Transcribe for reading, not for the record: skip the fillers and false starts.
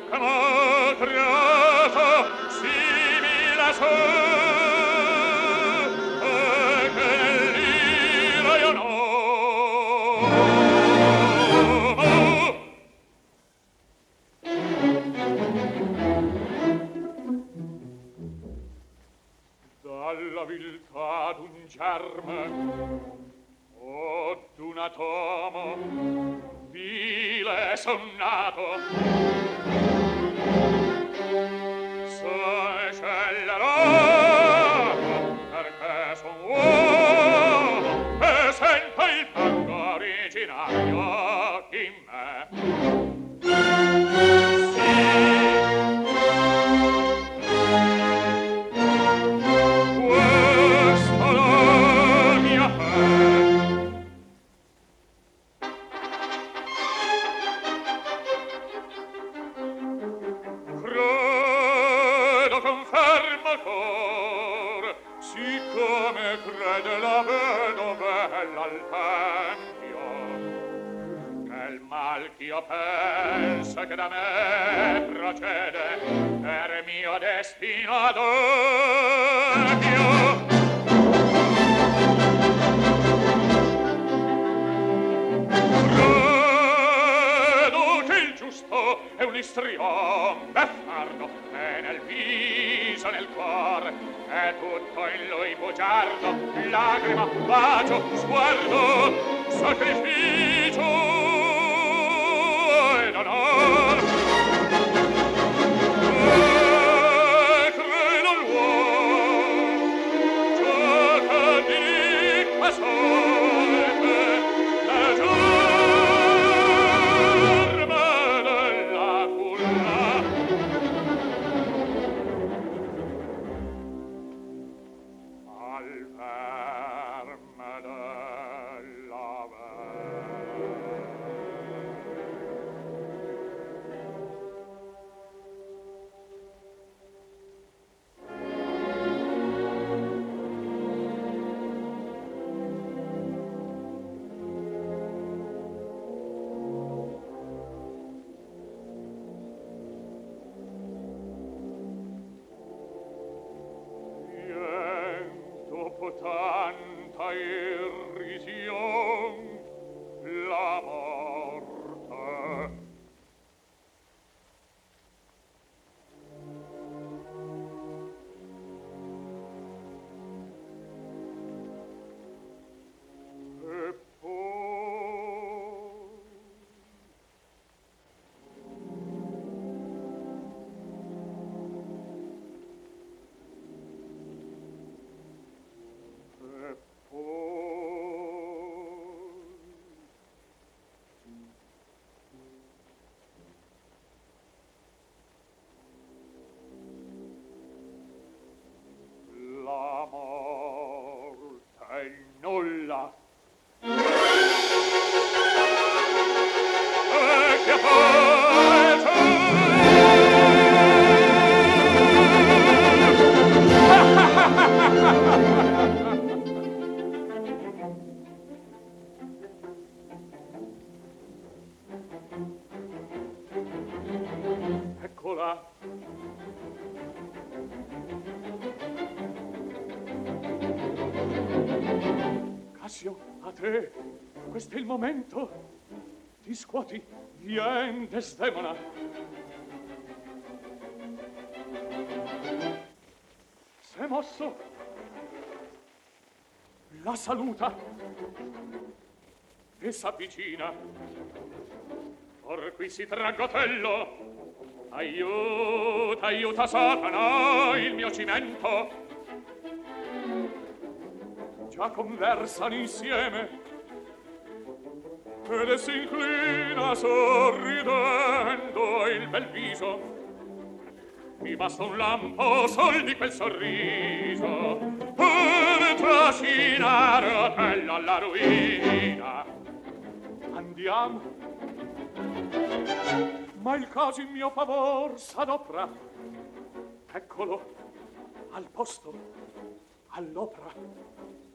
che m'ha creato simile su e che nell'ira io no. Dalla viltà d'un germe o d'un atomo vile son nato, son scellerato perché son uomo e sento il fango originario in me. Siccome crede la vedovella al tempio, che il mal ch'io penso che da me procede per mio destino adempio. Credo che il giusto è un istrion beffardo e nel viso, nel cuore è tutto in lui bugiardo, lagrima, bacio, sguardo, sacrificio ed onor. E credo l'uomo ciò che dica sorte le germe della culla. Al verme della dopo tanta irrision la morte e poi la morte è nulla. E che eccola. Cassio, a te, questo è il momento. Ti scuoti, vien, Desdemona. S'è mosso. La saluta e s'avvicina. Or qui si traggotello. Aiuta, aiuta, Satana, il mio cimento. Già conversano insieme ed si inclina sorridendo il bel viso. Mi basta un lampo sol di quel sorriso per trascinare a quella alla ruina. Andiamo, ma il caso in mio favor s'adopra. Eccolo, al posto, all'opera.